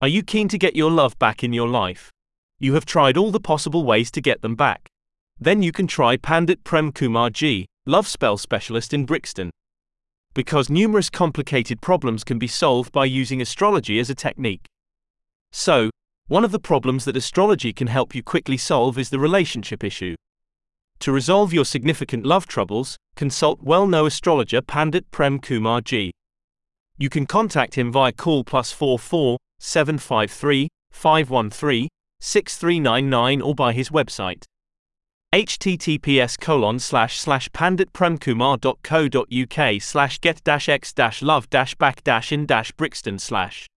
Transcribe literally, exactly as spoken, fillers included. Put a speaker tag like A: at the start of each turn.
A: Are you keen to get your love back in your life? You have tried all the possible ways to get them back. Then you can try Pandit Prem Kumar Ji, love spell specialist in Brixton. Because numerous complicated problems can be solved by using astrology as a technique. So, one of the problems that astrology can help you quickly solve is the relationship issue. To resolve your significant love troubles, consult well-known astrologer Pandit Prem Kumar Ji. You can contact him via call plus four four, seven five three, five one three, six three nine nine or by his website. https colon slash slash panditpremkumar dot co dot uk slash get dash x dash love dash back dash in dash Brixton slash